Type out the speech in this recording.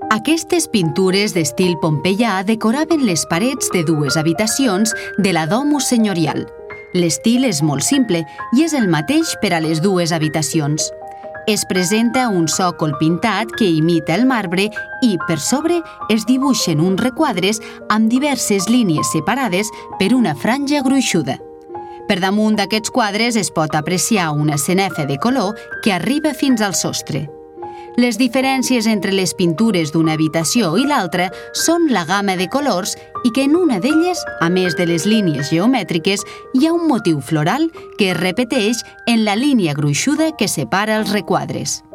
Aquestes pintures d'estil pompeià decoraven les parets de dues habitacions de la domus senyorial. L'estil és molt simple i és el mateix per a les dues habitacions. Es presenta un sòcol pintat que imita el marbre i, per sobre, es dibuixen uns requadres amb diverses línies separades per una franja gruixuda. Per damunt d'aquests quadres es pot apreciar una sanefa de color que arriba fins al sostre. Les diferències entre les pintures d'una habitació i l'altra són la gamma de colors i que en una d'elles, a més de les línies geomètriques, hi ha un motiu floral que es repeteix en la línia gruixuda que separa els requadres.